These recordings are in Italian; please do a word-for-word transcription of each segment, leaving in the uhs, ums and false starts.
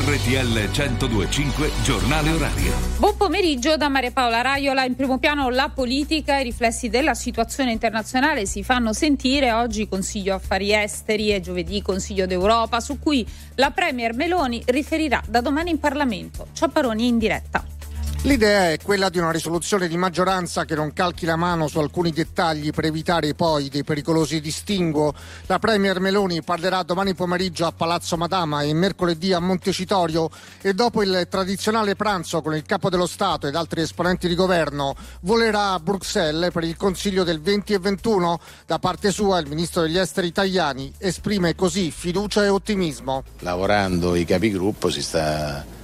R T L centodue e cinque Giornale Orario. Buon pomeriggio da Maria Paola Raiola. In primo piano la politica, i riflessi della situazione internazionale si fanno sentire. Oggi Consiglio Affari Esteri e giovedì Consiglio d'Europa, su cui la Premier Meloni riferirà da domani in Parlamento. Ciapparoni in diretta. L'idea è quella di una risoluzione di maggioranza che non calchi la mano su alcuni dettagli per evitare poi dei pericolosi distinguo. La Premier Meloni parlerà domani pomeriggio a Palazzo Madama e mercoledì a Montecitorio, e dopo il tradizionale pranzo con il Capo dello Stato ed altri esponenti di governo volerà a Bruxelles per il Consiglio del venti e ventuno. Da parte sua il Ministro degli Esteri Tajani esprime così fiducia e ottimismo. Lavorando i capigruppo si sta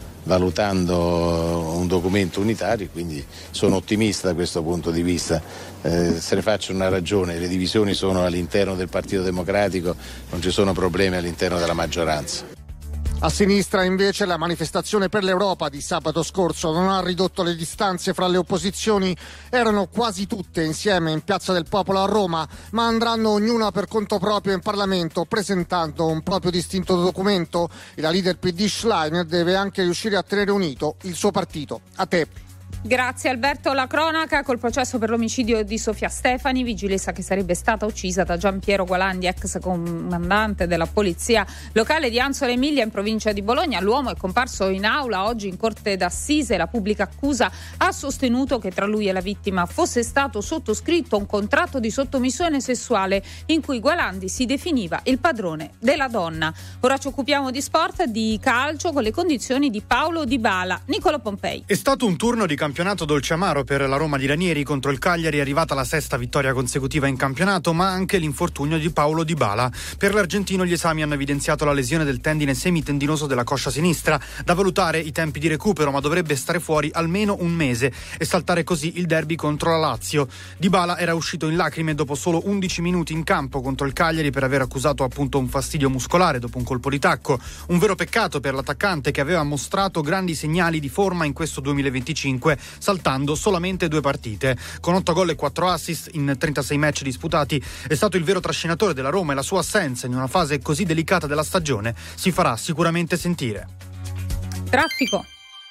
valutando un documento unitario, quindi sono ottimista da questo punto di vista. Eh, se ne faccio una ragione: le divisioni sono all'interno del Partito Democratico, non ci sono problemi all'interno della maggioranza. A sinistra invece la manifestazione per l'Europa di sabato scorso non ha ridotto le distanze fra le opposizioni. Erano quasi tutte insieme in Piazza del Popolo a Roma, ma andranno ognuna per conto proprio in Parlamento presentando un proprio distinto documento, e la leader P D Schlein deve anche riuscire a tenere unito il suo partito. A te. Grazie Alberto. La cronaca col processo per l'omicidio di Sofia Stefani, vigilessa che sarebbe stata uccisa da Giampiero Gualandi, ex comandante della polizia locale di Anzola Emilia in provincia di Bologna. L'uomo è comparso in aula oggi in corte d'assise. La pubblica accusa ha sostenuto che tra lui e la vittima fosse stato sottoscritto un contratto di sottomissione sessuale in cui Gualandi si definiva il padrone della donna. Ora ci occupiamo di sport, di calcio, con le condizioni di Paulo Dybala. Niccolò Pompei. È stato un turno di campionato dolce amaro per la Roma di Ranieri. Contro il Cagliari è arrivata la sesta vittoria consecutiva in campionato, ma anche l'infortunio di Paulo Dybala. Per l'argentino gli esami hanno evidenziato la lesione del tendine semitendinoso della coscia sinistra, da valutare i tempi di recupero, ma dovrebbe stare fuori almeno un mese e saltare così il derby contro la Lazio. Dybala era uscito in lacrime dopo solo undici minuti in campo contro il Cagliari per aver accusato appunto un fastidio muscolare dopo un colpo di tacco. Un vero peccato per l'attaccante, che aveva mostrato grandi segnali di forma in questo duemilaventicinque, saltando solamente due partite. Con otto gol e quattro assist in trentasei match disputati è stato il vero trascinatore della Roma, e la sua assenza in una fase così delicata della stagione si farà sicuramente sentire. Traffico.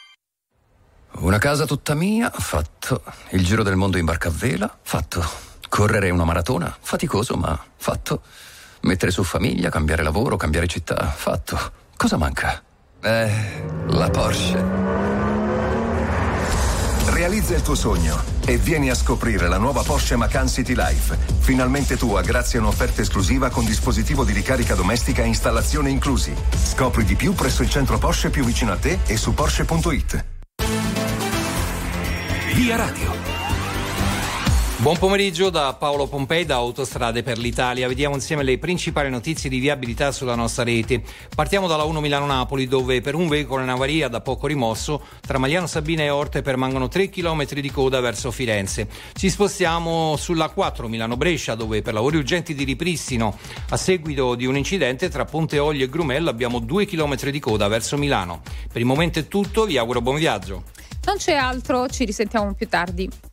Una casa tutta mia, fatto. Il giro del mondo in barca a vela, fatto. Correre una maratona, faticoso ma fatto. Mettere su famiglia, cambiare lavoro, cambiare città, fatto. Cosa manca? Eh, la Porsche. Realizza il tuo sogno e vieni a scoprire la nuova Porsche Macan City Life. Finalmente tua grazie a un'offerta esclusiva con dispositivo di ricarica domestica e installazione inclusi. Scopri di più presso il centro Porsche più vicino a te e su Porsche punto it. Via Radio. Buon pomeriggio da Paolo Pompei, da Autostrade per l'Italia. Vediamo insieme le principali notizie di viabilità sulla nostra rete. Partiamo dalla uno Milano-Napoli, dove per un veicolo in avaria da poco rimosso tra Magliano Sabina e Orte permangono tre chilometri di coda verso Firenze. Ci spostiamo sulla quattro Milano-Brescia, dove per lavori urgenti di ripristino a seguito di un incidente tra Ponte Olio e Grumello abbiamo due chilometri di coda verso Milano. Per il momento è tutto, vi auguro buon viaggio. Non c'è altro, ci risentiamo più tardi.